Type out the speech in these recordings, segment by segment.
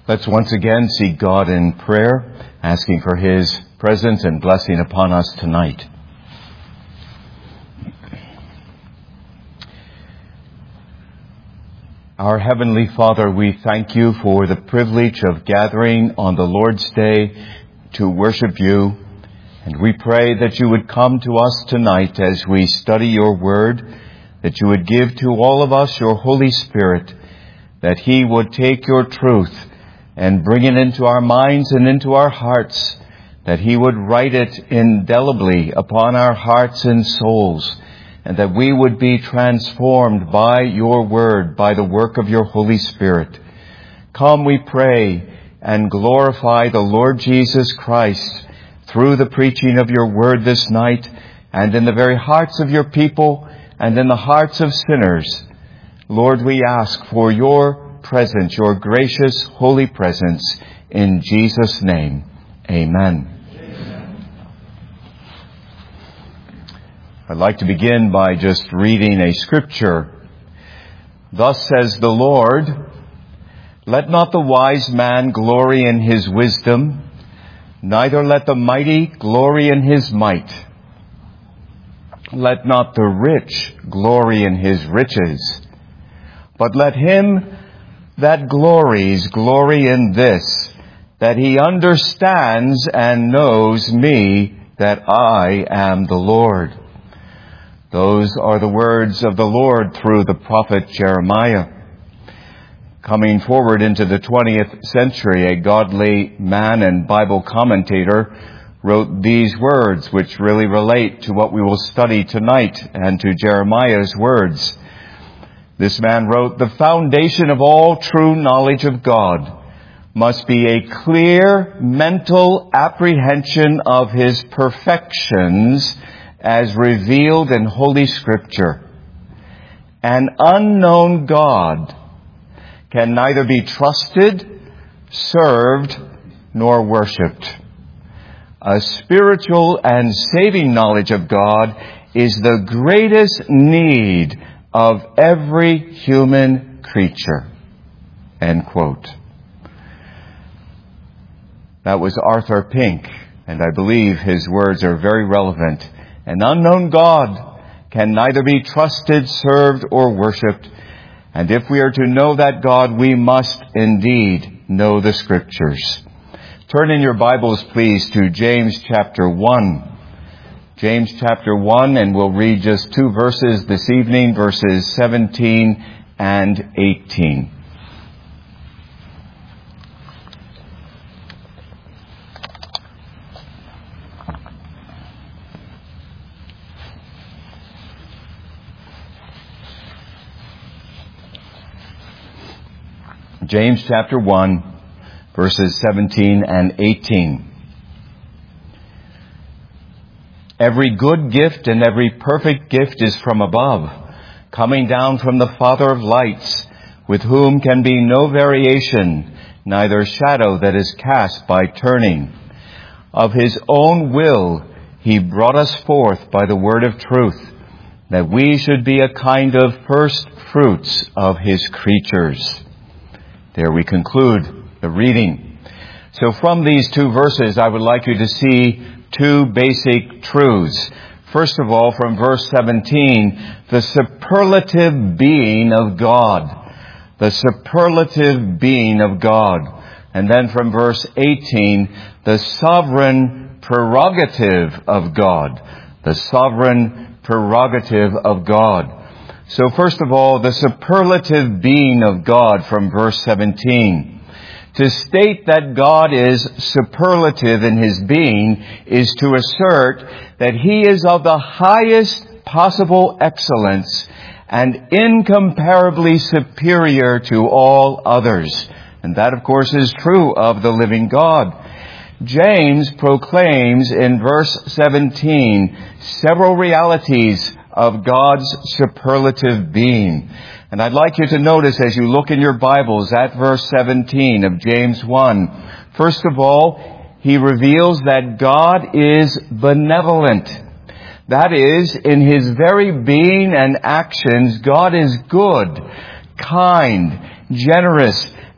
Let's once again seek God in prayer, asking for His presence and blessing upon us tonight. Our Heavenly Father, we thank You for the privilege of gathering on the Lord's Day to worship You. And we pray that You would come to us tonight as we study Your Word, that You would give to all of us Your Holy Spirit, that He would take Your truth and bring it into our minds and into our hearts, that He would write it indelibly upon our hearts and souls, and that we would be transformed by Your Word, by the work of Your Holy Spirit. Come, we pray, and glorify the Lord Jesus Christ through the preaching of Your Word this night, and in the very hearts of Your people, and in the hearts of sinners. Lord, we ask for Your presence, Your gracious, holy presence, in Jesus' name. Amen. Amen. I'd like to begin by just reading a scripture. Thus says the Lord, "Let not the wise man glory in his wisdom, neither let the mighty glory in his might. Let not the rich glory in his riches, but let him that glories glory in this, that he understands and knows me, that I am the Lord." Those are the words of the Lord through the prophet Jeremiah. Coming forward into the 20th century, a godly man and Bible commentator wrote these words, which really relate to what we will study tonight and to Jeremiah's words. This man wrote, "The foundation of all true knowledge of God must be a clear mental apprehension of His perfections as revealed in Holy Scripture. An unknown God can neither be trusted, served, nor worshipped. A spiritual and saving knowledge of God is the greatest need of every human creature." End quote. That was Arthur Pink, and I believe his words are very relevant. An unknown God can neither be trusted, served, or worshipped. And if we are to know that God, we must indeed know the Scriptures. Turn in your Bibles, please, to James chapter 1. James chapter 1, and we'll read just two verses this evening, verses 17 and 18. James chapter 1, verses 17 and 18. "Every good gift and every perfect gift is from above, coming down from the Father of lights, with whom can be no variation, neither shadow that is cast by turning. Of His own will He brought us forth by the word of truth, that we should be a kind of first fruits of His creatures." There we conclude the reading. So from these two verses, I would like you to see two basic truths. First of all, from verse 17, the superlative being of God. The superlative being of God. And then from verse 18, the sovereign prerogative of God. The sovereign prerogative of God. So first of all, the superlative being of God from verse 17. To state that God is superlative in His being is to assert that He is of the highest possible excellence and incomparably superior to all others. And that, of course, is true of the living God. James proclaims in verse 17 several realities of God's superlative being. And I'd like you to notice as you look in your Bibles at verse 17 of James 1, first of all, he reveals that God is benevolent. That is, in His very being and actions, God is good, kind, generous,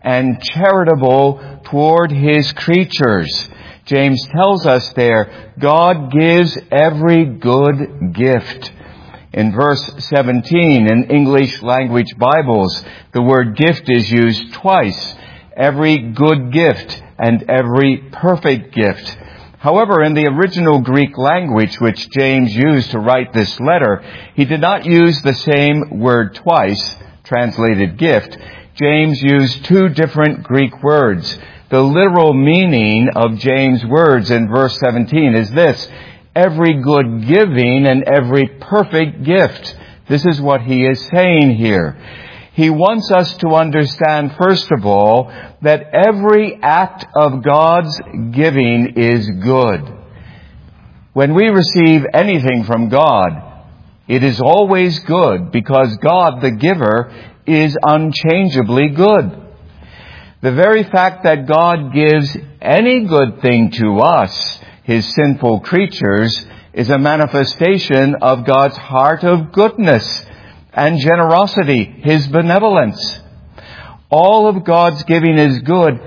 and charitable toward His creatures. James tells us there, God gives every good gift. In verse 17, in English language Bibles, the word gift is used twice. Every good gift and every perfect gift. However, in the original Greek language which James used to write this letter, he did not use the same word twice, translated gift. James used two different Greek words. The literal meaning of James' words in verse 17 is this: every good giving and every perfect gift. This is what he is saying here. He wants us to understand, first of all, that every act of God's giving is good. When we receive anything from God, it is always good because God, the giver, is unchangeably good. The very fact that God gives any good thing to us, His sinful creatures, is a manifestation of God's heart of goodness and generosity, His benevolence. All of God's giving is good,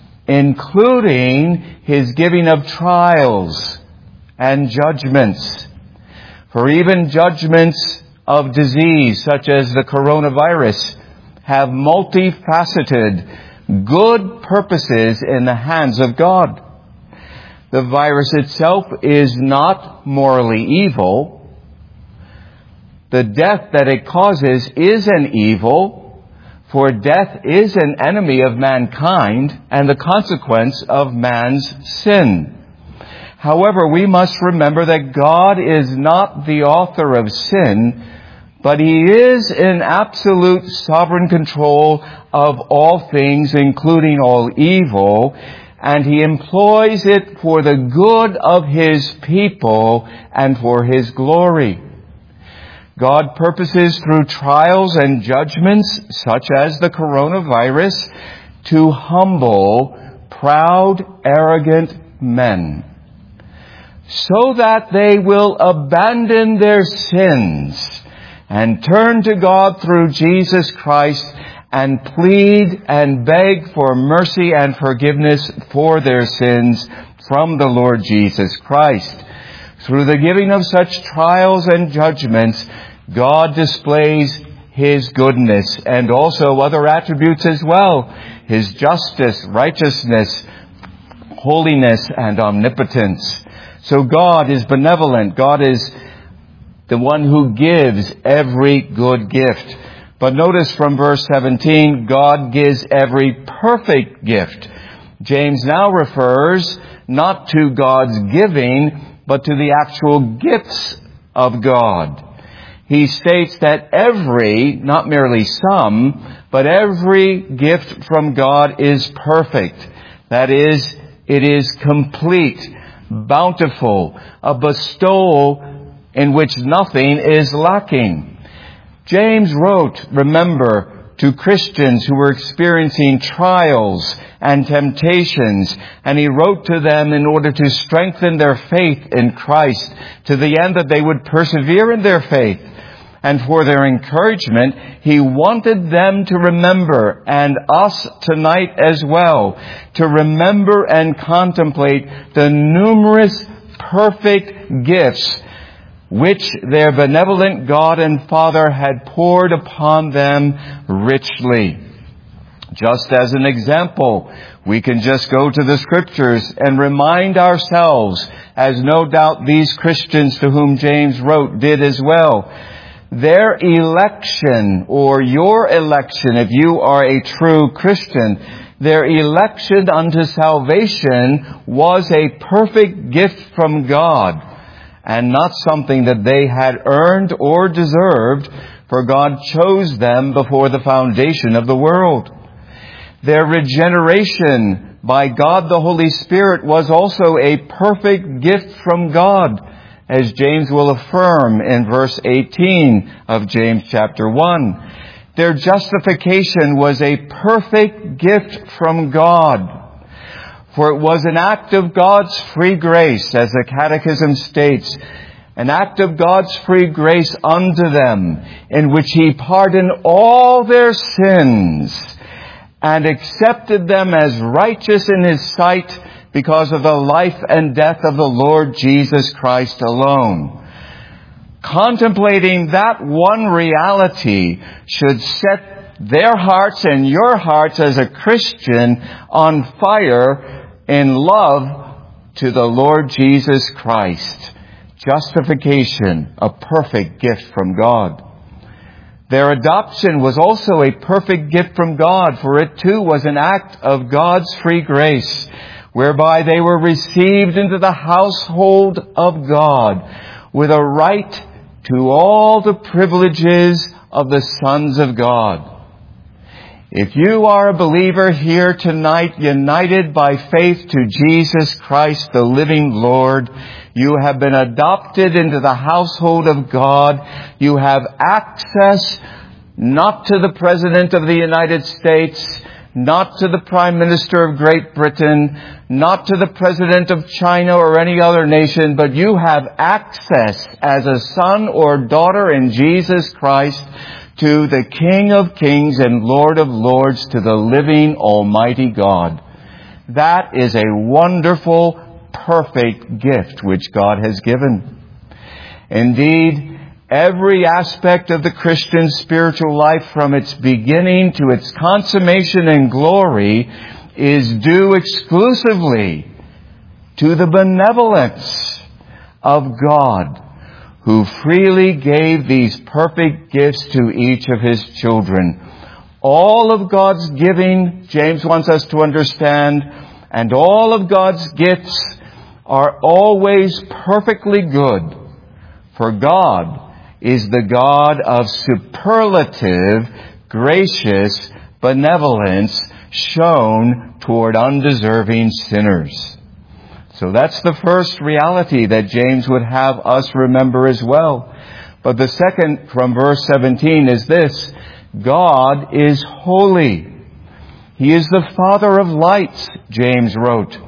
including His giving of trials and judgments. For even judgments of disease, such as the coronavirus, have multifaceted good purposes in the hands of God. The virus itself is not morally evil. The death that it causes is an evil, for death is an enemy of mankind and the consequence of man's sin. However, we must remember that God is not the author of sin, but He is in absolute sovereign control of all things, including all evil, and He employs it for the good of His people and for His glory. God purposes through trials and judgments, such as the coronavirus, to humble proud, arrogant men, so that they will abandon their sins and turn to God through Jesus Christ and plead and beg for mercy and forgiveness for their sins from the Lord Jesus Christ. Through the giving of such trials and judgments, God displays His goodness and also other attributes as well: His justice, righteousness, holiness, and omnipotence. So God is benevolent. God is the one who gives every good gift. But notice from verse 17, God gives every perfect gift. James now refers not to God's giving, but to the actual gifts of God. He states that every, not merely some, but every gift from God is perfect. That is, it is complete, bountiful, a bestowal in which nothing is lacking. James wrote, remember, to Christians who were experiencing trials and temptations, and he wrote to them in order to strengthen their faith in Christ to the end that they would persevere in their faith. And for their encouragement, he wanted them to remember, and us tonight as well, to remember and contemplate the numerous perfect gifts which their benevolent God and Father had poured upon them richly. Just as an example, we can just go to the Scriptures and remind ourselves, as no doubt these Christians to whom James wrote did as well, their election, or your election, if you are a true Christian, their election unto salvation was a perfect gift from God, and not something that they had earned or deserved, for God chose them before the foundation of the world. Their regeneration by God the Holy Spirit was also a perfect gift from God, as James will affirm in verse 18 of James chapter 1. Their justification was a perfect gift from God, for it was an act of God's free grace, as the Catechism states, an act of God's free grace unto them, in which He pardoned all their sins and accepted them as righteous in His sight because of the life and death of the Lord Jesus Christ alone. Contemplating that one reality should set their hearts and your hearts as a Christian on fire in love to the Lord Jesus Christ. Justification, a perfect gift from God. Their adoption was also a perfect gift from God, for it too was an act of God's free grace, whereby they were received into the household of God with a right to all the privileges of the sons of God. If you are a believer here tonight, united by faith to Jesus Christ, the living Lord, you have been adopted into the household of God. You have access not to the President of the United States, not to the Prime Minister of Great Britain, not to the President of China or any other nation, but you have access as a son or daughter in Jesus Christ to the King of Kings and Lord of Lords, to the living Almighty God. That is a wonderful, perfect gift which God has given. Indeed, every aspect of the Christian spiritual life, from its beginning to its consummation and glory, is due exclusively to the benevolence of God, who freely gave these perfect gifts to each of His children. All of God's giving, James wants us to understand, and all of God's gifts are always perfectly good. For God is the God of superlative, gracious benevolence shown toward undeserving sinners. So that's the first reality that James would have us remember as well. But the second, from verse 17, is this: God is holy. He is the Father of lights, James wrote.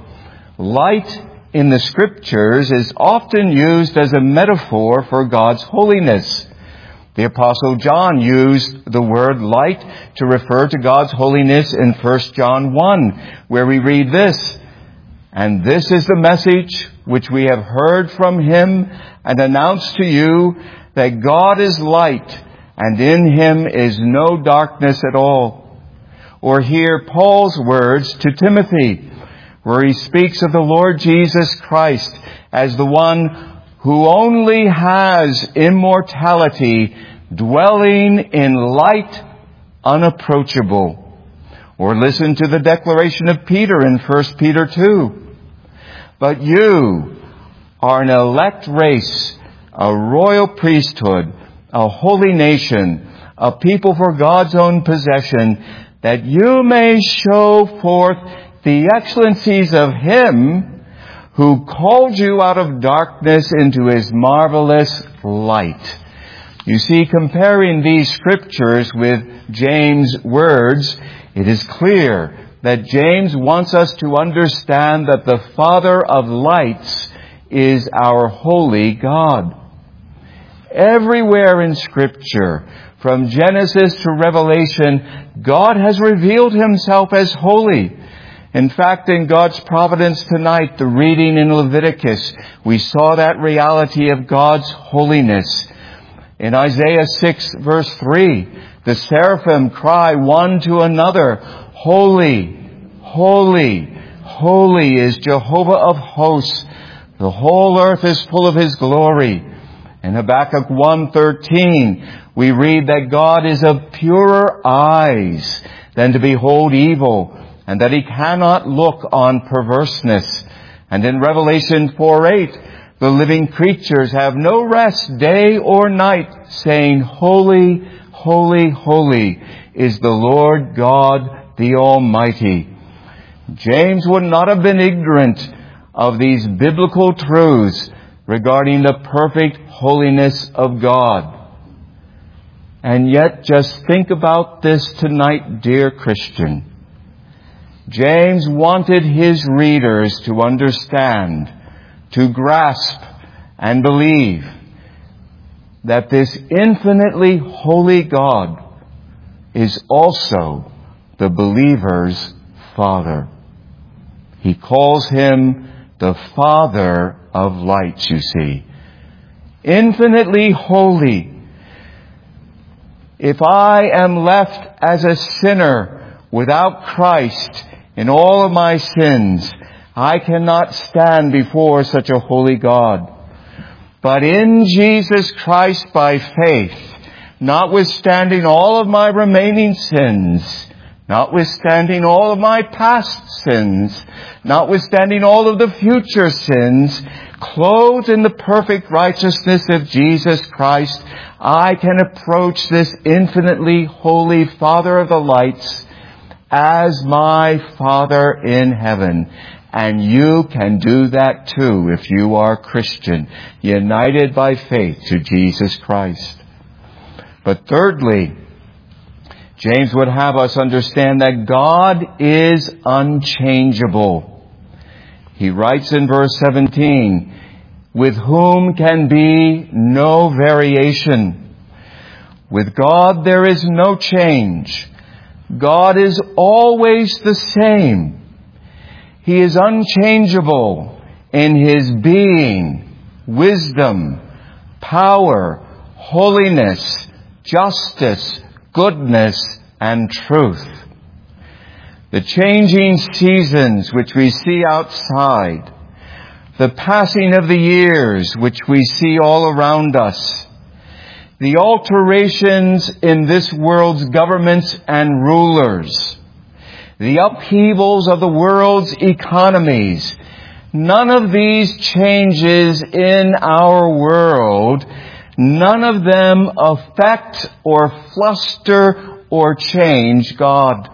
Light in the Scriptures is often used as a metaphor for God's holiness. The Apostle John used the word light to refer to God's holiness in 1 John 1, where we read this: "And this is the message which we have heard from Him and announced to you, that God is light, and in Him is no darkness at all." Or hear Paul's words to Timothy, where he speaks of the Lord Jesus Christ as the one who only has immortality, dwelling in light unapproachable. Or listen to the declaration of Peter in 1 Peter 2. "But you are an elect race, a royal priesthood, a holy nation, a people for God's own possession, that you may show forth the excellencies of Him who called you out of darkness into His marvelous light." You see, comparing these scriptures with James' words, it is clear that James wants us to understand that the Father of lights is our holy God. Everywhere in Scripture, from Genesis to Revelation, God has revealed Himself as holy. In fact, in God's providence tonight, the reading in Leviticus, we saw that reality of God's holiness. In Isaiah 6 verse 3, the seraphim cry one to another, "Holy, holy, holy is Jehovah of hosts. The whole earth is full of His glory." In Habakkuk 1:13, we read that God is of purer eyes than to behold evil, and that He cannot look on perverseness. And in Revelation 4:8, the living creatures have no rest day or night, saying, "Holy, holy, holy is the Lord God, the Almighty." James would not have been ignorant of these biblical truths regarding the perfect holiness of God. And yet, just think about this tonight, dear Christian. James wanted his readers to understand, to grasp and believe that this infinitely holy God is also the believer's Father. He calls him the Father of lights, you see. Infinitely holy. If I am left as a sinner without Christ in all of my sins, I cannot stand before such a holy God. But in Jesus Christ by faith, notwithstanding all of my remaining sins, notwithstanding all of my past sins, notwithstanding all of the future sins, clothed in the perfect righteousness of Jesus Christ, I can approach this infinitely holy Father of the lights as my Father in heaven. And you can do that too if you are Christian, united by faith to Jesus Christ. But thirdly, James would have us understand that God is unchangeable. He writes in verse 17, with whom can be no variation. With God there is no change. God is always the same. He is unchangeable in His being, wisdom, power, holiness, justice, goodness, and truth. The changing seasons which we see outside, the passing of the years which we see all around us, the alterations in this world's governments and rulers, the upheavals of the world's economies, none of these changes in our world, none of them affect or fluster or change God.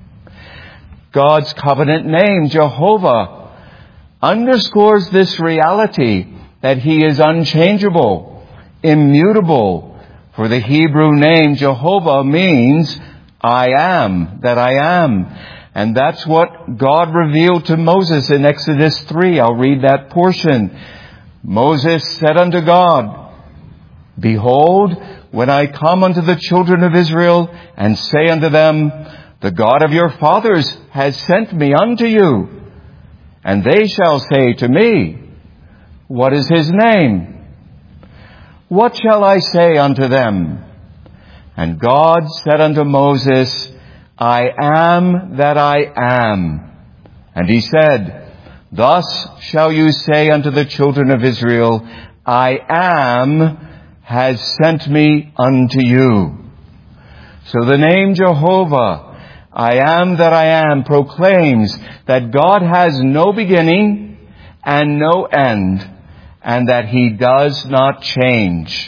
God's covenant name, Jehovah, underscores this reality that He is unchangeable, immutable. For the Hebrew name Jehovah means I am that I am. And that's what God revealed to Moses in Exodus 3. I'll read that portion. Moses said unto God, behold, when I come unto the children of Israel and say unto them, the God of your fathers has sent me unto you. And they shall say to me, what is His name? What shall I say unto them? And God said unto Moses, I am that I am. And He said, thus shall you say unto the children of Israel, I am has sent me unto you. So the name Jehovah, I am that I am, proclaims that God has no beginning and no end, and that He does not change.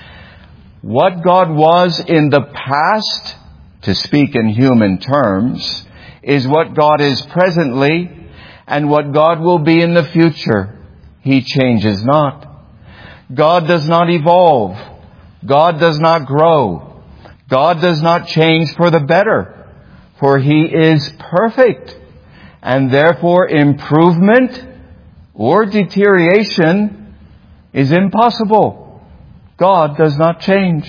What God was in the past, to speak in human terms, is what God is presently and what God will be in the future. He changes not. God does not evolve. God does not grow. God does not change for the better, for He is perfect, and therefore improvement or deterioration is impossible. God does not change.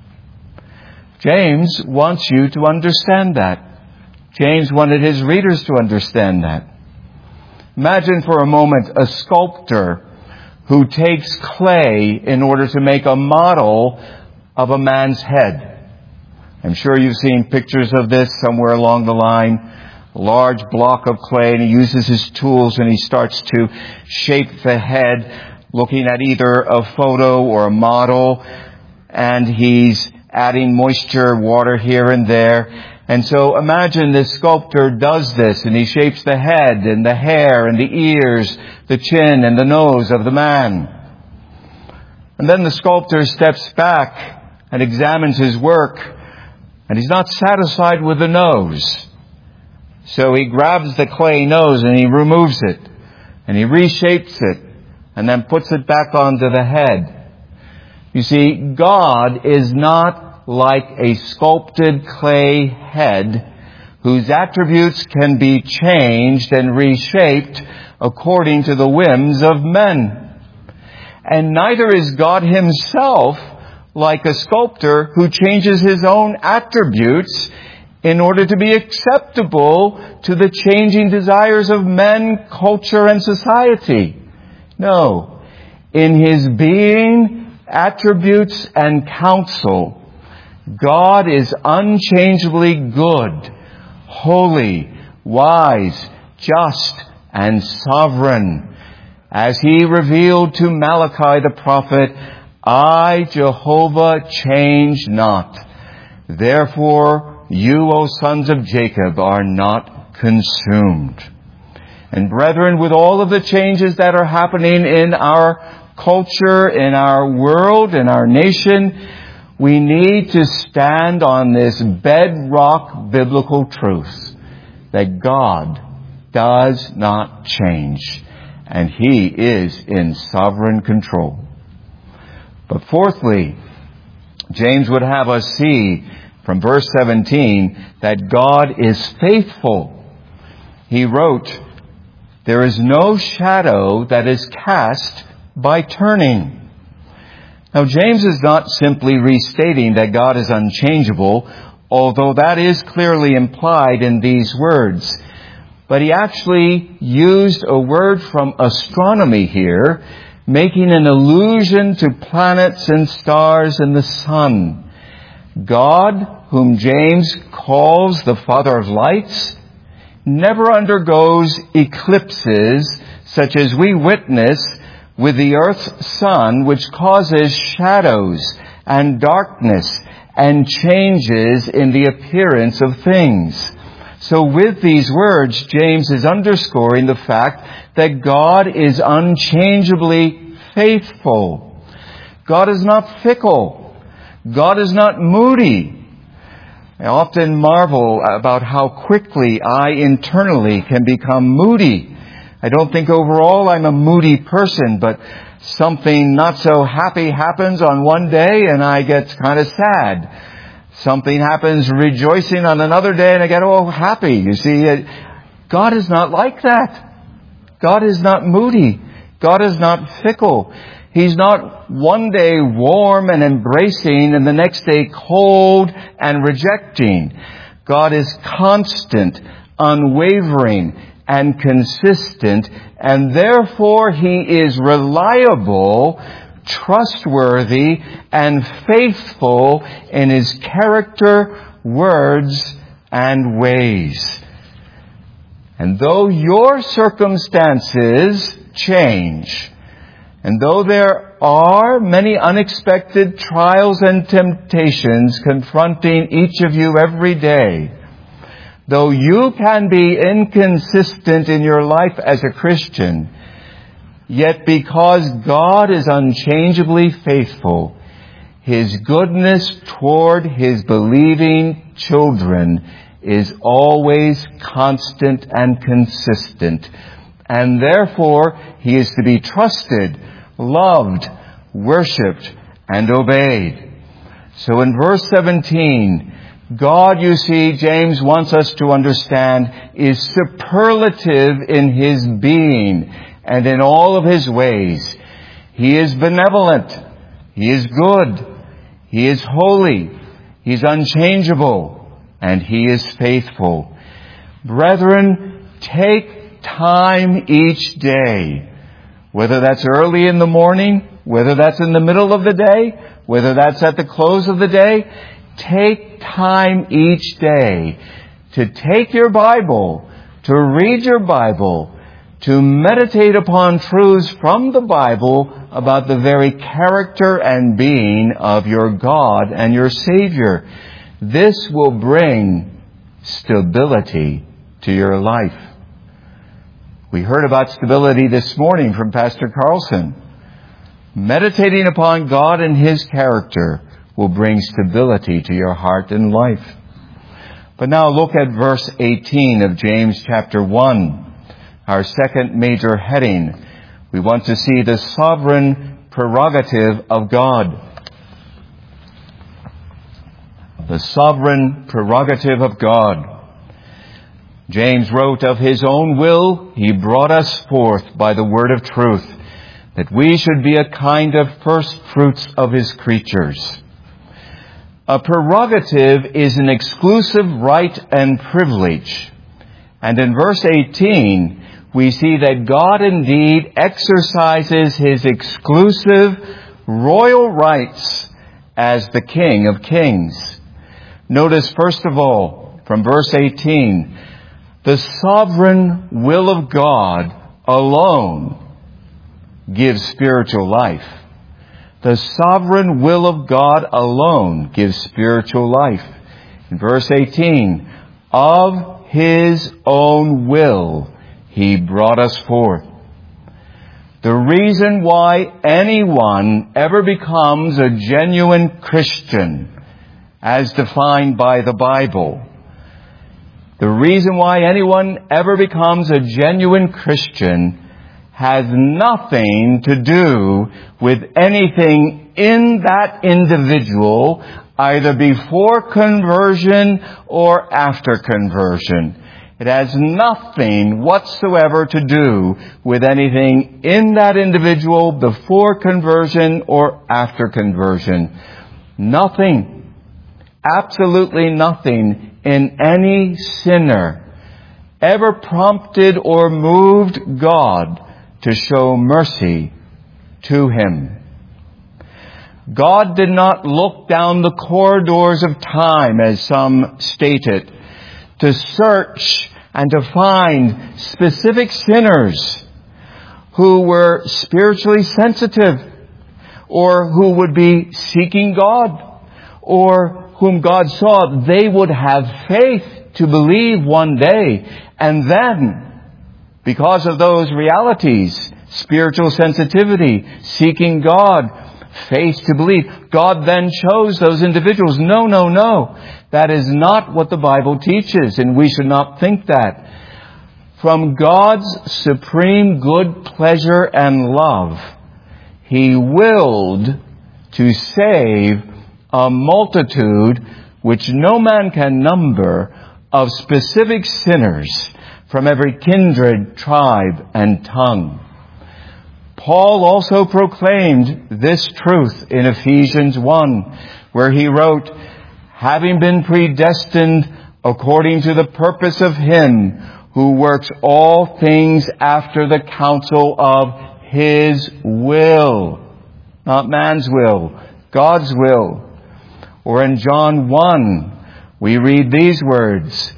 James wants you to understand that. James wanted his readers to understand that. Imagine for a moment a sculptor who takes clay in order to make a model of a man's head. I'm sure you've seen pictures of this somewhere along the line. A large block of clay, and he uses his tools and he starts to shape the head, looking at either a photo or a model, and he's adding moisture, water here and there. And so imagine this sculptor does this, and he shapes the head and the hair and the ears, the chin and the nose of the man. And then the sculptor steps back and examines his work, and he's not satisfied with the nose. So he grabs the clay nose and he removes it, and he reshapes it, and then puts it back onto the head. You see, God is not like a sculpted clay head whose attributes can be changed and reshaped according to the whims of men. And neither is God Himself like a sculptor who changes His own attributes in order to be acceptable to the changing desires of men, culture, and society. No. In His being, attributes, and counsel, God is unchangeably good, holy, wise, just, and sovereign. As He revealed to Malachi the prophet, I, Jehovah, change not. Therefore, you, O sons of Jacob, are not consumed. And brethren, with all of the changes that are happening in our culture, in our world, in our nation, we need to stand on this bedrock biblical truth that God does not change, and He is in sovereign control. But fourthly, James would have us see from verse 17 that God is faithful. He wrote, there is no shadow that is cast by turning. Now, James is not simply restating that God is unchangeable, although that is clearly implied in these words. But he actually used a word from astronomy here, making an allusion to planets and stars and the sun. God, whom James calls the Father of lights, never undergoes eclipses such as we witness with the earth's sun, which causes shadows and darkness and changes in the appearance of things. So with these words, James is underscoring the fact that God is unchangeably faithful. God is not fickle. God is not moody. I often marvel about how quickly I internally can become moody. I don't think overall I'm a moody person, but something not so happy happens on one day and I get kind of sad. Something happens rejoicing on another day and I get, happy. You see, God is not like that. God is not moody. God is not fickle. He's not one day warm and embracing and the next day cold and rejecting. God is constant, unwavering, and consistent, and therefore He is reliable, trustworthy, and faithful in His character, words, and ways. And though your circumstances change, and though there are many unexpected trials and temptations confronting each of you every day, though you can be inconsistent in your life as a Christian, yet because God is unchangeably faithful, His goodness toward His believing children is always constant and consistent. And therefore, He is to be trusted, loved, worshipped, and obeyed. So in verse 17, God, you see, James wants us to understand, is superlative in His being and in all of His ways. He is benevolent. He is good. He is holy. He is unchangeable. And He is faithful. Brethren, take time each day, whether that's early in the morning, whether that's in the middle of the day, whether that's at the close of the day, take time each day to take your Bible, to read your Bible, to meditate upon truths from the Bible about the very character and being of your God and your Savior. This will bring stability to your life. We heard about stability this morning from Pastor Carlson. Meditating upon God and His character will bring stability to your heart and life. But now look at verse 18 of James chapter 1, our second major heading. We want to see the sovereign prerogative of God. The sovereign prerogative of God. James wrote, of His own will He brought us forth by the word of truth, that we should be a kind of first fruits of His creatures. A prerogative is an exclusive right and privilege. And in verse 18, we see that God indeed exercises his exclusive royal rights as the King of Kings. Notice, first of all, from verse 18, the sovereign will of God alone gives spiritual life. The sovereign will of God alone gives spiritual life. In verse 18, of his own will he brought us forth. The reason why anyone ever becomes a genuine Christian, as defined by the Bible, the reason why anyone ever becomes a genuine Christian has nothing to do with anything in that individual, either before conversion or after conversion. It has nothing whatsoever to do with anything in that individual before conversion or after conversion. Nothing, absolutely nothing in any sinner ever prompted or moved God to show mercy to him. God did not look down the corridors of time, as some state it, to search and to find specific sinners who were spiritually sensitive, or who would be seeking God, or whom God saw they would have faith to believe one day. And then, because of those realities, spiritual sensitivity, seeking God, faith to believe, God then chose those individuals. No. That is not what the Bible teaches, and we should not think that. From God's supreme good pleasure and love, he willed to save a multitude which no man can number of specific sinners from every kindred, tribe, and tongue. Paul also proclaimed this truth in Ephesians 1, where he wrote, having been predestined according to the purpose of him who works all things after the counsel of his will. Not man's will, God's will. Or in John 1, we read these words,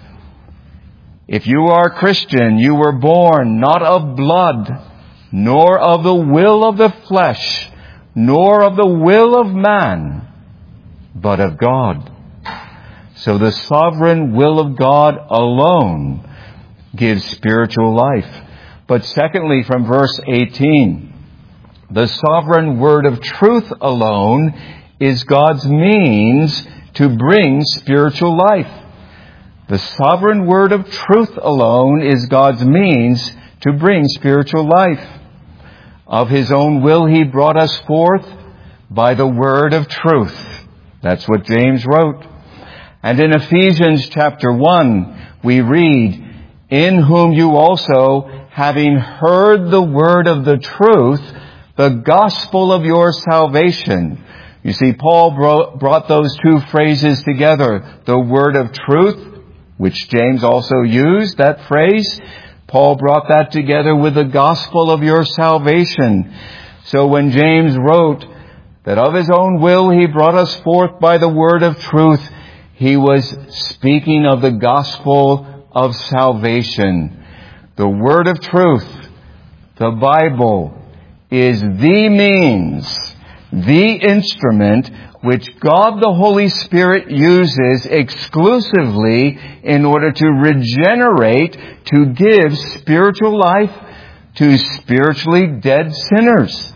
if you are a Christian, you were born not of blood, nor of the will of the flesh, nor of the will of man, but of God. So the sovereign will of God alone gives spiritual life. But secondly, from verse 18, the sovereign word of truth alone is God's means to bring spiritual life. The sovereign word of truth alone is God's means to bring spiritual life. Of his own will he brought us forth by the word of truth. That's what James wrote. And in Ephesians chapter 1, we read, in whom you also, having heard the word of the truth, the gospel of your salvation. You see, Paul brought those two phrases together. The word of truth, which James also used, that phrase. Paul brought that together with the gospel of your salvation. So when James wrote that of his own will he brought us forth by the word of truth, he was speaking of the gospel of salvation. The word of truth, the Bible, is the means, the instrument which God the Holy Spirit uses exclusively in order to regenerate, to give spiritual life to spiritually dead sinners.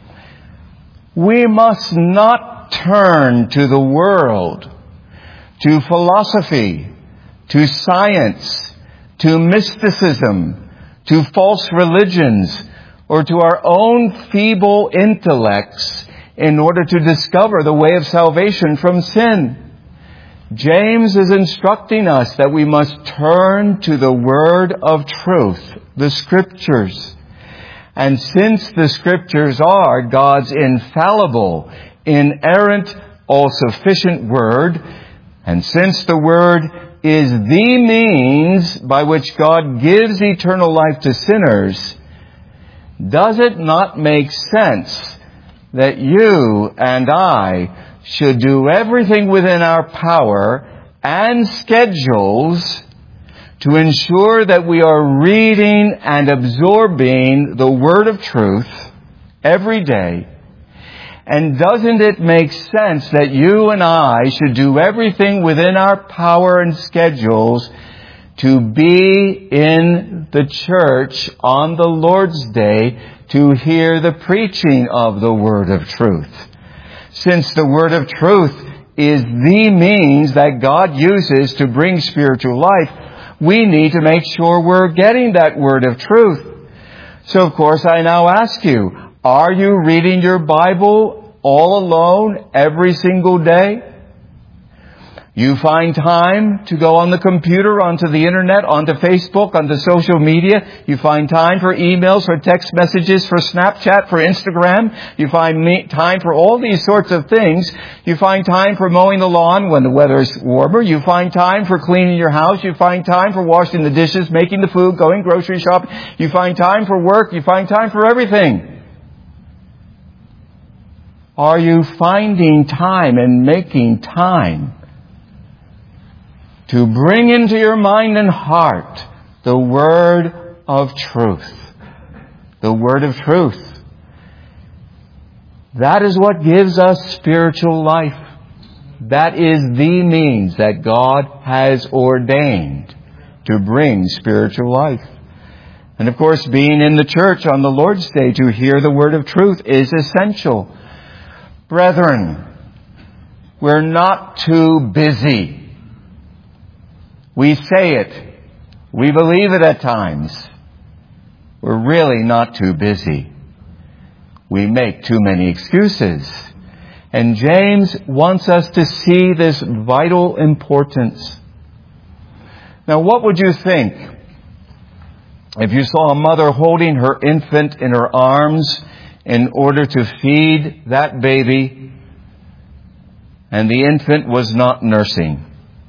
We must not turn to the world, to philosophy, to science, to mysticism, to false religions, or to our own feeble intellects in order to discover the way of salvation from sin. James is instructing us that we must turn to the word of truth, the Scriptures. And since the Scriptures are God's infallible, inerrant, all-sufficient Word, and since the Word is the means by which God gives eternal life to sinners, does it not make sense that you and I should do everything within our power and schedules to ensure that we are reading and absorbing the Word of truth every day? And doesn't it make sense that you and I should do everything within our power and schedules to be in the church on the Lord's Day to hear the preaching of the Word of truth? Since the Word of truth is the means that God uses to bring spiritual life, we need to make sure we're getting that Word of truth. So of course I now ask you, are you reading your Bible all alone every single day? You find time to go on the computer, onto the internet, onto Facebook, onto social media. You find time for emails, for text messages, for Snapchat, for Instagram. You find time for all these sorts of things. You find time for mowing the lawn when the weather is warmer. You find time for cleaning your house. You find time for washing the dishes, making the food, going grocery shopping. You find time for work. You find time for everything. Are you finding time and making time to bring into your mind and heart the Word of truth? The Word of truth. That is what gives us spiritual life. That is the means that God has ordained to bring spiritual life. And of course, being in the church on the Lord's Day to hear the Word of truth is essential. Brethren, we're not too busy. We say it. We believe it at times. We're really not too busy. We make too many excuses. And James wants us to see this vital importance. Now, what would you think if you saw a mother holding her infant in her arms in order to feed that baby, and the infant was not nursing?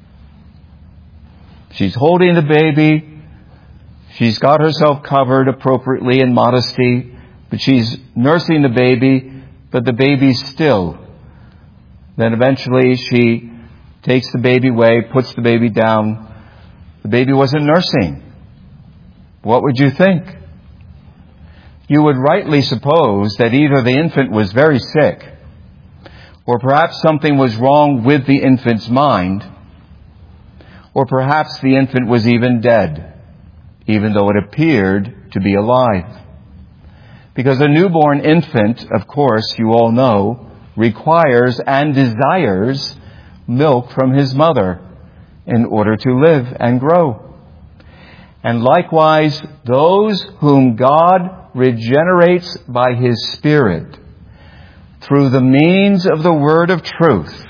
She's holding the baby. She's got herself covered appropriately in modesty, but she's nursing the baby, but the baby's still. Then eventually she takes the baby away, puts the baby down. The baby wasn't nursing. What would you think? You would rightly suppose that either the infant was very sick, or perhaps something was wrong with the infant's mind, or perhaps the infant was even dead, even though it appeared to be alive. Because a newborn infant, of course, you all know, requires and desires milk from his mother in order to live and grow. And likewise, those whom God regenerates by His Spirit through the means of the Word of truth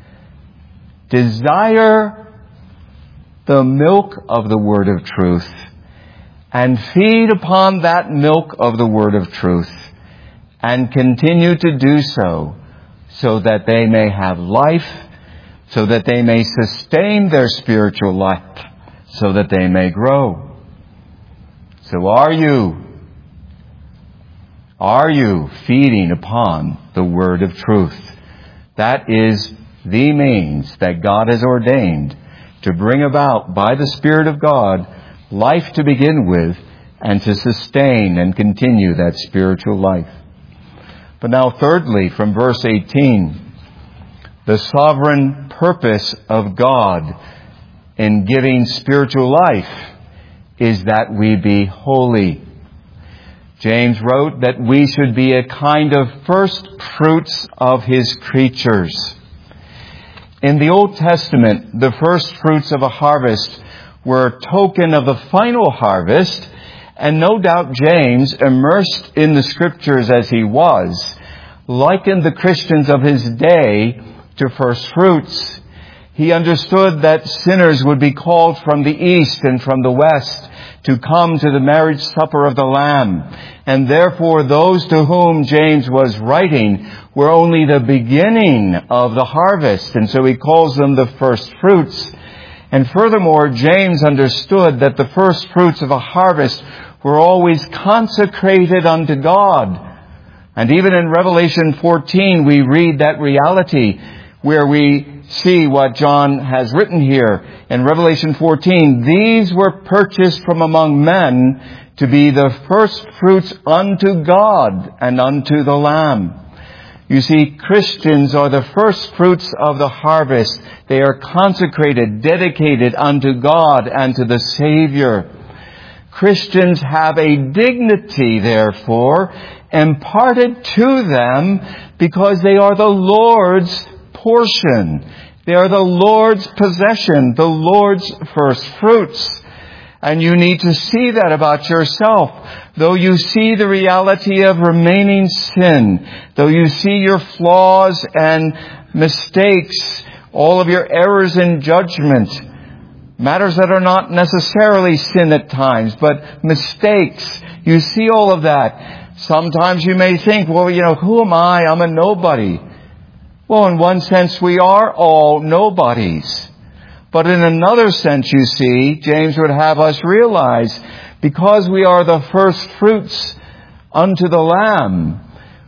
desire the milk of the Word of truth and feed upon that milk of the Word of truth and continue to do so, so that they may have life, so that they may sustain their spiritual life, so that they may grow. So are you feeding upon the Word of truth? That is the means that God has ordained to bring about by the Spirit of God life to begin with and to sustain and continue that spiritual life. But now thirdly, from verse 18, the sovereign purpose of God in giving spiritual life is that we be holy. James wrote that we should be a kind of first fruits of His creatures. In the Old Testament, the first fruits of a harvest were a token of the final harvest, and no doubt James, immersed in the Scriptures as he was, likened the Christians of his day to first fruits. He understood that sinners would be called from the east and from the west to come to the marriage supper of the Lamb. And therefore those to whom James was writing were only the beginning of the harvest. And so he calls them the first fruits. And furthermore, James understood that the first fruits of a harvest were always consecrated unto God. And even in Revelation 14, we read that reality where we see what John has written here. In Revelation 14, these were purchased from among men to be the first fruits unto God and unto the Lamb. You see, Christians are the first fruits of the harvest. They are consecrated, dedicated unto God and to the Savior. Christians have a dignity, therefore, imparted to them because they are the Lord's portion. They are the Lord's possession, the Lord's first fruits. And you need to see that about yourself. Though you see the reality of remaining sin, though you see your flaws and mistakes, all of your errors in judgment, matters that are not necessarily sin at times, but mistakes, you see all of that. Sometimes you may think, well, who am I? I'm a nobody. Well, in one sense, we are all nobodies. But in another sense, you see, James would have us realize, because we are the first fruits unto the Lamb,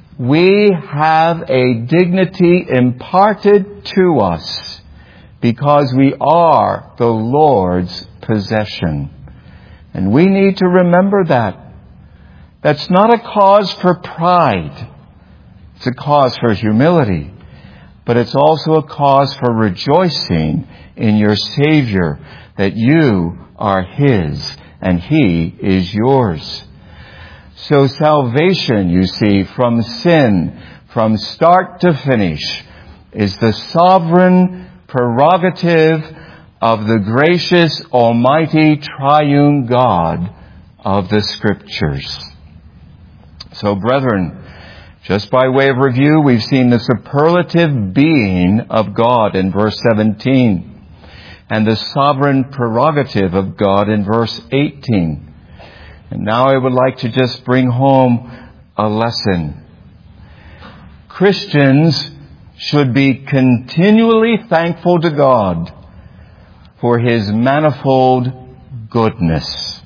we have a dignity imparted to us because we are the Lord's possession. And we need to remember that. That's not a cause for pride. It's a cause for humility. But it's also a cause for rejoicing in your Savior, that you are His and He is yours. So salvation, you see, from sin, from start to finish, is the sovereign prerogative of the gracious, almighty, triune God of the Scriptures. So, brethren, just by way of review, we've seen the superlative being of God in verse 17 and the sovereign prerogative of God in verse 18. And now I would like to just bring home a lesson. Christians should be continually thankful to God for His manifold goodness.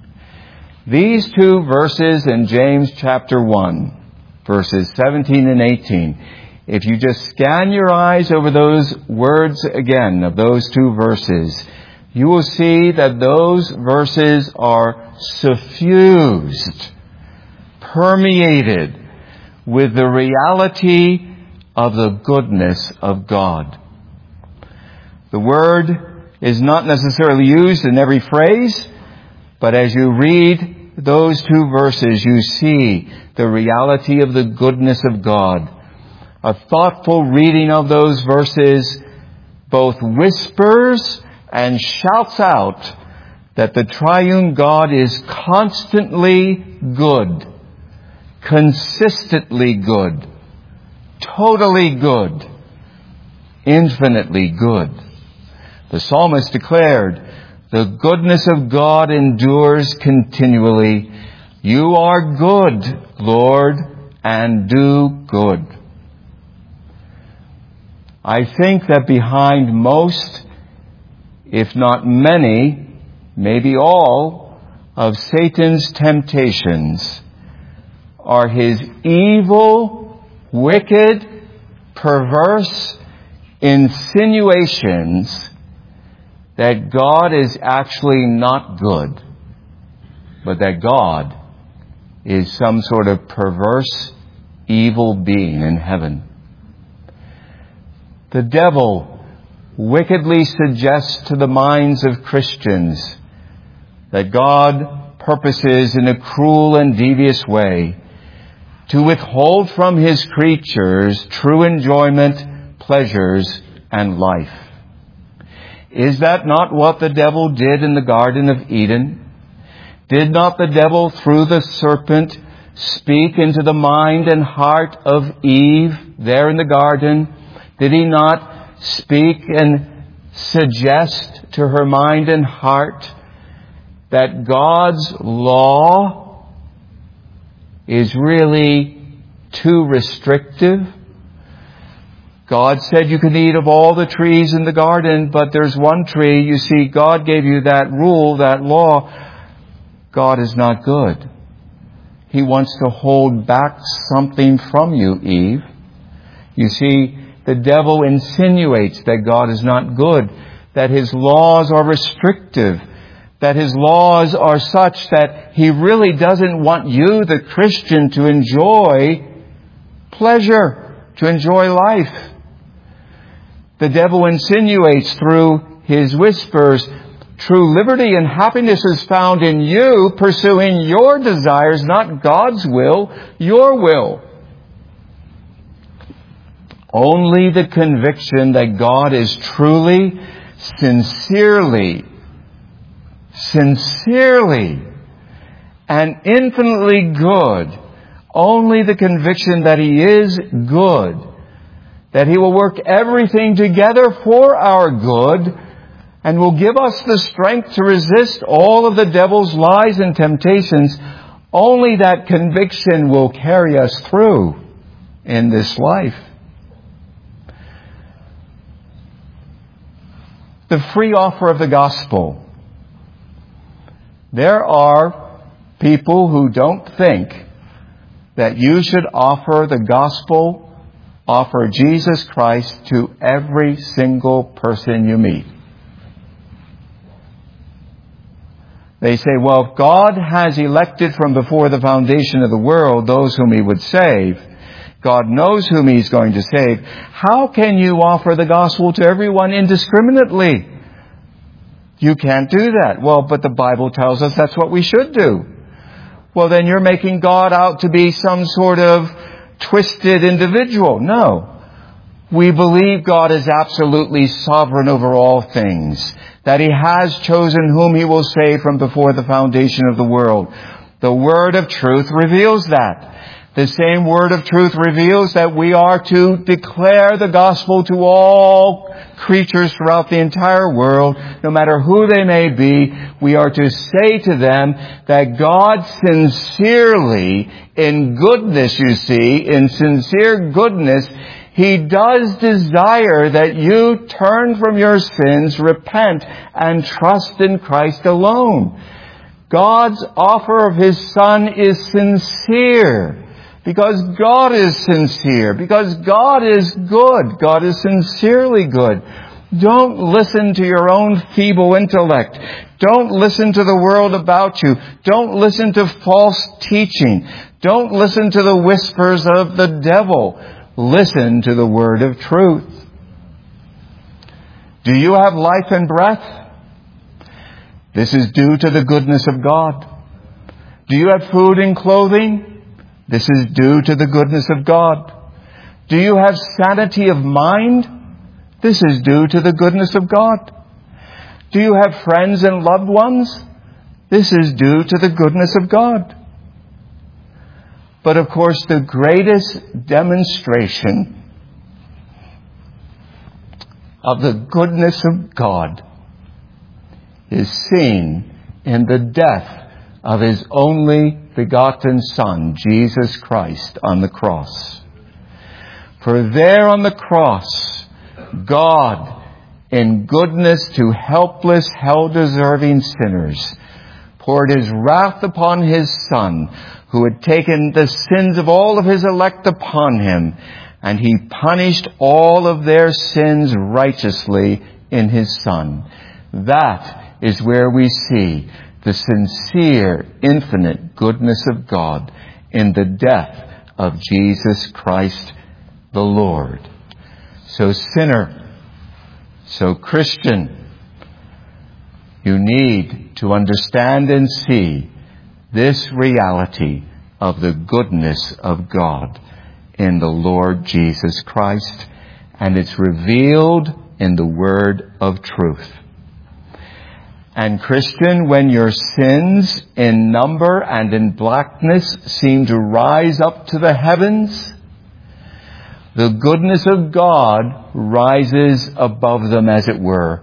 These two verses in James chapter 1, verses 17 and 18, if you just scan your eyes over those words again of those two verses, you will see that those verses are suffused, permeated with the reality of the goodness of God. The word is not necessarily used in every phrase, but as you read those two verses, you see the reality of the goodness of God. A thoughtful reading of those verses both whispers and shouts out that the triune God is constantly good, consistently good, totally good, infinitely good. The psalmist declared, "The goodness of God endures continually. You are good, Lord, and do good." I think that behind most, if not many, maybe all, of Satan's temptations are his evil, wicked, perverse insinuations that God is actually not good, but that God is some sort of perverse, evil being in heaven. The devil wickedly suggests to the minds of Christians that God purposes in a cruel and devious way to withhold from His creatures true enjoyment, pleasures, and life. Is that not what the devil did in the Garden of Eden? Did not the devil, through the serpent, speak into the mind and heart of Eve there in the garden? Did he not speak and suggest to her mind and heart that God's law is really too restrictive? God said you can eat of all the trees in the garden, but there's one tree. You see, God gave you that rule, that law. God is not good. He wants to hold back something from you, Eve. You see, the devil insinuates that God is not good, that His laws are restrictive, that His laws are such that He really doesn't want you, the Christian, to enjoy pleasure, to enjoy life. The devil insinuates through his whispers, true liberty and happiness is found in you pursuing your desires, not God's will, your will. Only the conviction that God is truly, sincerely, and infinitely good, only the conviction that He is good, that He will work everything together for our good, and will give us the strength to resist all of the devil's lies and temptations, only that conviction will carry us through in this life. The free offer of the gospel. There are people who don't think that you should offer the gospel, offer Jesus Christ to every single person you meet. They say, well, if God has elected from before the foundation of the world those whom He would save, God knows whom He's going to save. How can you offer the gospel to everyone indiscriminately? You can't do that. Well, but the Bible tells us that's what we should do. Well, then you're making God out to be some sort of twisted individual. No. We believe God is absolutely sovereign over all things, that He has chosen whom He will save from before the foundation of the world. The Word of truth reveals that. The same Word of truth reveals that we are to declare the gospel to all creatures throughout the entire world, no matter who they may be. We are to say to them that God sincerely, in goodness, you see, in sincere goodness, He does desire that you turn from your sins, repent, and trust in Christ alone. God's offer of His Son is sincere. Because God is sincere. Because God is good. God is sincerely good. Don't listen to your own feeble intellect. Don't listen to the world about you. Don't listen to false teaching. Don't listen to the whispers of the devil. Listen to the word of truth. Do you have life and breath? This is due to the goodness of God. Do you have food and clothing? This is due to the goodness of God. Do you have sanity of mind? This is due to the goodness of God. Do you have friends and loved ones? This is due to the goodness of God. But of course, the greatest demonstration of the goodness of God is seen in the death of His only begotten Son, Jesus Christ, on the cross. For there on the cross, God, in goodness to helpless, hell-deserving sinners, poured His wrath upon His Son, who had taken the sins of all of His elect upon Him, and He punished all of their sins righteously in His Son. That is where we see the sincere, infinite goodness of God in the death of Jesus Christ the Lord. So sinner, so Christian, you need to understand and see this reality of the goodness of God in the Lord Jesus Christ, and it's revealed in the word of truth. And Christian, when your sins in number and in blackness seem to rise up to the heavens, the goodness of God rises above them, as it were,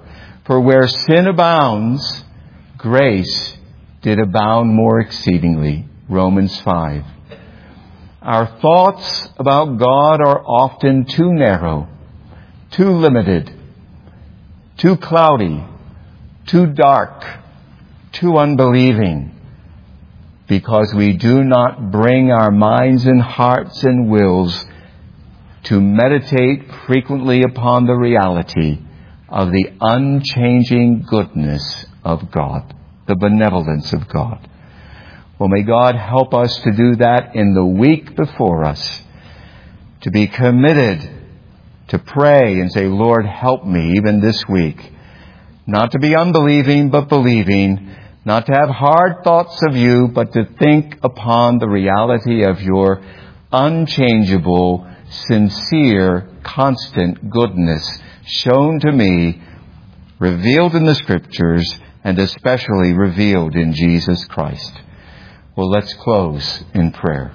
For where sin abounds, grace did abound more exceedingly. Romans 5. Our thoughts about God are often too narrow, too limited, too cloudy, too dark, too unbelieving, because we do not bring our minds and hearts and wills to meditate frequently upon the reality of the unchanging goodness of God, the benevolence of God. Well, may God help us to do that in the week before us, to be committed to pray and say, Lord, help me even this week, not to be unbelieving but believing, not to have hard thoughts of you, but to think upon the reality of your unchangeable, sincere, constant goodness shown to me, revealed in the Scriptures, and especially revealed in Jesus Christ. Well, let's close in prayer.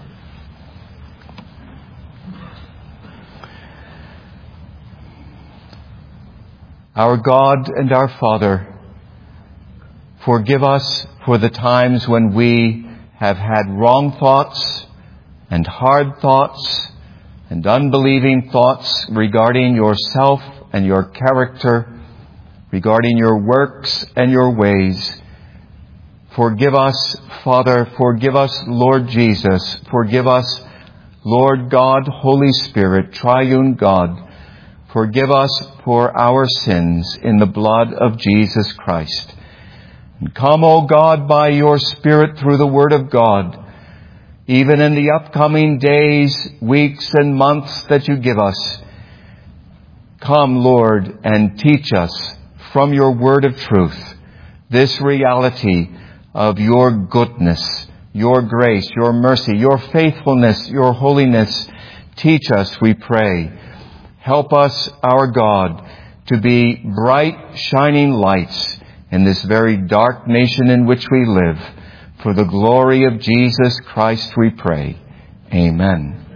Our God and our Father, forgive us for the times when we have had wrong thoughts and hard thoughts and unbelieving thoughts regarding yourself and your character, regarding your works and your ways. Forgive us, Father. Forgive us, Lord Jesus. Forgive us, Lord God, Holy Spirit, Triune God. Forgive us for our sins in the blood of Jesus Christ. And come, O God, by your Spirit through the Word of God, even in the upcoming days, weeks, and months that you give us. Come, Lord, and teach us from your word of truth this reality of your goodness, your grace, your mercy, your faithfulness, your holiness. Teach us, we pray. Help us, our God, to be bright, shining lights in this very dark nation in which we live. For the glory of Jesus Christ, we pray. Amen.